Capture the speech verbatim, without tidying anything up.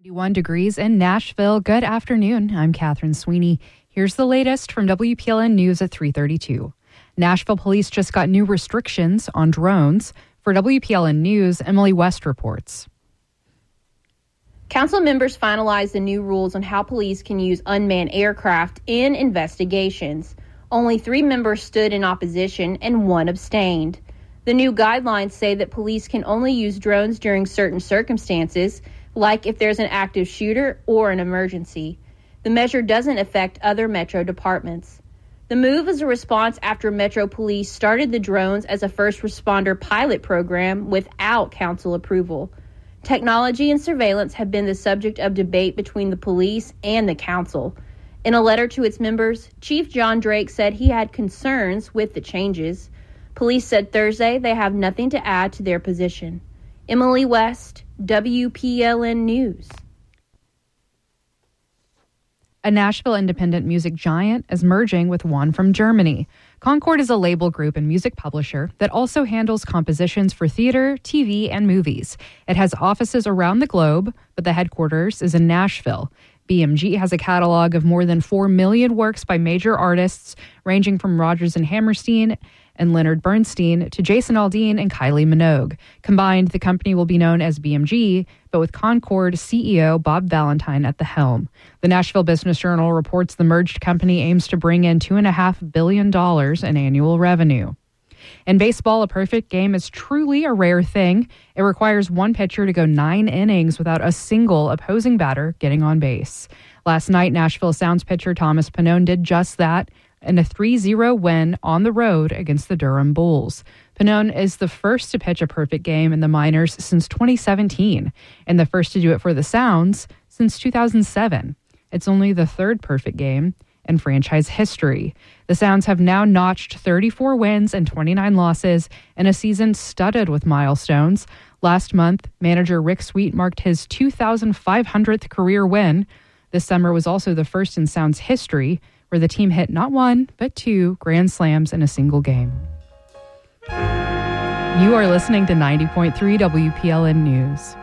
eighty-one degrees in Nashville. Good afternoon. I'm Catherine Sweeney. Here's the latest from W P L N News at three thirty-two. Nashville police just got new restrictions on drones. For W P L N News, Emily West reports. Council members finalized the new rules on how police can use unmanned aircraft in investigations. Only three members stood in opposition and one abstained. The new guidelines say that police can only use drones during certain circumstances, like if there's an active shooter or an emergency. The measure doesn't affect other Metro departments. The move is a response after Metro Police started the drones as a first responder pilot program without council approval. Technology and surveillance have been the subject of debate between the police and the council. In a letter to its members, Chief John Drake said he had concerns with the changes. Police said Thursday they have nothing to add to their position. Emily West, W P L N News. A Nashville independent music giant is merging with one from Germany. Concord is a label group and music publisher that also handles compositions for theater, T V, and movies. It has offices around the globe, but the headquarters is in Nashville. B M G has a catalog of more than four million works by major artists, ranging from Rodgers and Hammerstein and Leonard Bernstein to Jason Aldean and Kylie Minogue. Combined, the company will be known as B M G, but with Concord C E O Bob Valentine at the helm. The Nashville Business Journal reports the merged company aims to bring in two point five billion dollars in annual revenue. In baseball, a perfect game is truly a rare thing. It requires one pitcher to go nine innings without a single opposing batter getting on base. Last night, Nashville Sounds pitcher Thomas Pannone did just that in a three zero win on the road against the Durham Bulls. Pannone is the first to pitch a perfect game in the minors since twenty seventeen and the first to do it for the Sounds since two thousand seven. It's only the third perfect game in franchise history. The Sounds have now notched thirty-four wins and twenty-nine losses in a season studded with milestones. Last month, manager Rick Sweet marked his two thousand five hundredth career win. This summer was also the first in Sounds history where the team hit not one, but two grand slams in a single game. You are listening to ninety point three W P L N News.